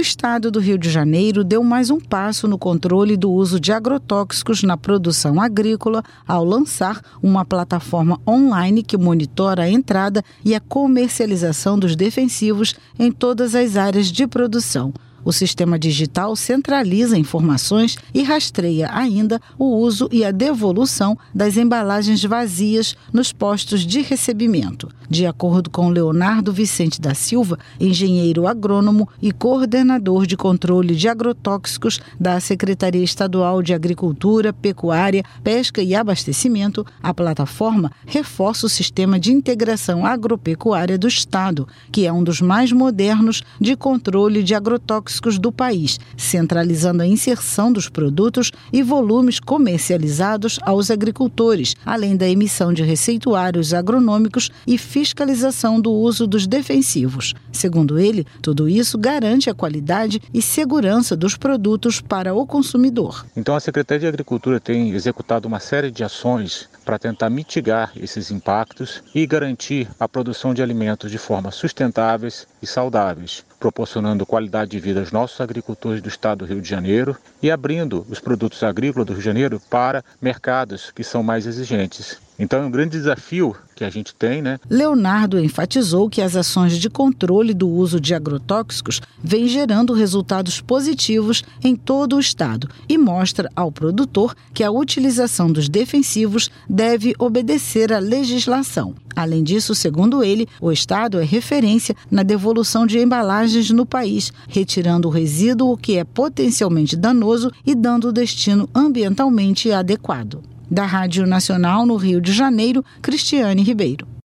estado do Rio de Janeiro deu mais um passo no controle do uso de agrotóxicos na produção agrícola ao lançar uma plataforma online que monitora a entrada e a comercialização dos defensivos em todas as áreas de produção. O sistema digital centraliza informações e rastreia ainda o uso e a devolução das embalagens vazias nos postos de recebimento. De acordo com Leonardo Vicente da Silva, engenheiro agrônomo e coordenador de controle de agrotóxicos da Secretaria Estadual de Agricultura, Pecuária, Pesca e Abastecimento, a plataforma reforça o sistema de integração agropecuária do Estado, que é um dos mais modernos de controle de agrotóxicos do país, centralizando a inserção dos produtos e volumes comercializados aos agricultores, além da emissão de receituários agronômicos e fiscalização do uso dos defensivos. Segundo ele, tudo isso garante a qualidade e segurança dos produtos para o consumidor. Então a Secretaria de Agricultura tem executado uma série de ações para tentar mitigar esses impactos e garantir a produção de alimentos de forma sustentáveis e saudáveis, proporcionando qualidade de vida aos nossos agricultores do estado do Rio de Janeiro e abrindo os produtos agrícolas do Rio de Janeiro para mercados que são mais exigentes. Então é um grande desafio que a gente tem, né? Leonardo enfatizou que as ações de controle do uso de agrotóxicos vêm gerando resultados positivos em todo o estado e mostra ao produtor que a utilização dos defensivos deve obedecer à legislação. Além disso, segundo ele, o estado é referência na devolução de embalagens no país, retirando o resíduo que é potencialmente danoso e dando o destino ambientalmente adequado. Da Rádio Nacional no Rio de Janeiro, Cristiane Ribeiro.